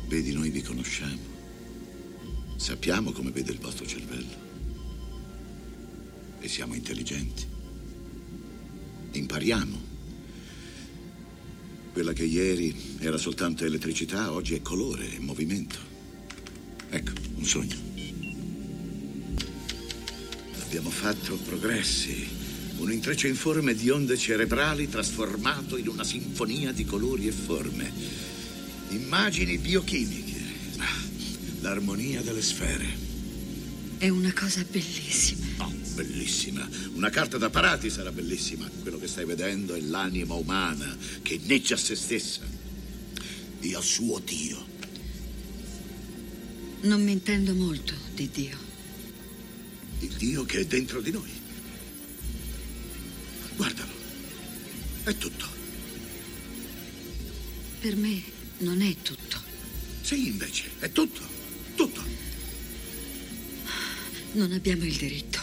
Vedi, noi vi conosciamo. Sappiamo come vede il vostro cervello. E siamo intelligenti. Impariamo. Quella che ieri era soltanto elettricità, oggi è colore e movimento. Ecco, un sogno. Abbiamo fatto progressi. Un intreccio informe di onde cerebrali trasformato in una sinfonia di colori e forme. Immagini biochimiche. L'armonia delle sfere. È una cosa bellissima. No, bellissima. Una carta da parati sarà bellissima. Quello che stai vedendo è l'anima umana che inneggia a se stessa e al suo Dio. Non mi intendo molto di Dio. Il Dio che è dentro di noi. Guardalo. È tutto. Per me non è tutto. Sì, invece, è tutto. Tutto. Non abbiamo il diritto